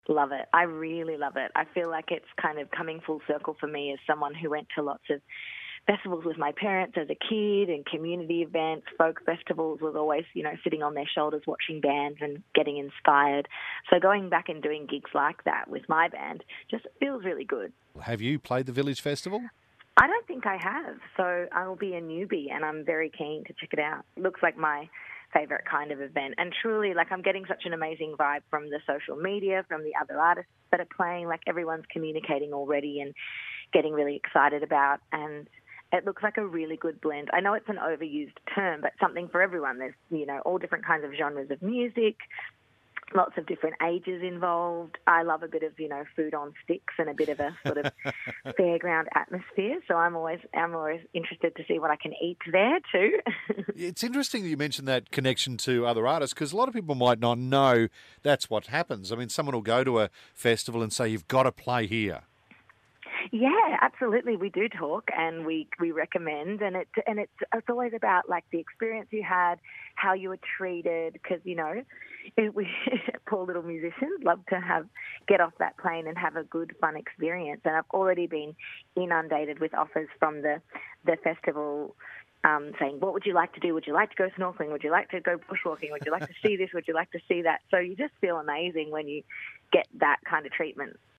Love it. I really love it. I feel like it's kind of coming full circle for me as someone who went to lots of festivals with my parents as a kid and community events, folk festivals was always, sitting on their shoulders watching bands and getting inspired. So going back and doing gigs like that with my band just feels really good. Have you played the Village Festival? I don't think I have, so I'll be a newbie and I'm very keen to check it out. It looks like my favorite kind of event. And truly, I'm getting such an amazing vibe from the social media, from the other artists that are playing. Everyone's communicating already and getting really excited about. And it looks like a really good blend. I know it's an overused term, but something for everyone. There's, all different kinds of genres of music, lots of different ages involved. I love a bit of, food on sticks and a bit of a sort of fairground atmosphere. So I'm always interested to see what I can eat there too. It's interesting that you mentioned that connection to other artists because a lot of people might not know that's what happens. I mean, someone will go to a festival and say, you've got to play here. Yeah, absolutely. We do talk and we recommend, and it's always about the experience you had, how you were treated, because we poor little musicians love to get off that plane and have a good fun experience. And I've already been inundated with offers from the festival. Saying, what would you like to do? Would you like to go snorkeling? Would you like to go bushwalking? Would you like to see this? Would you like to see that? So you just feel amazing when you get that kind of treatment.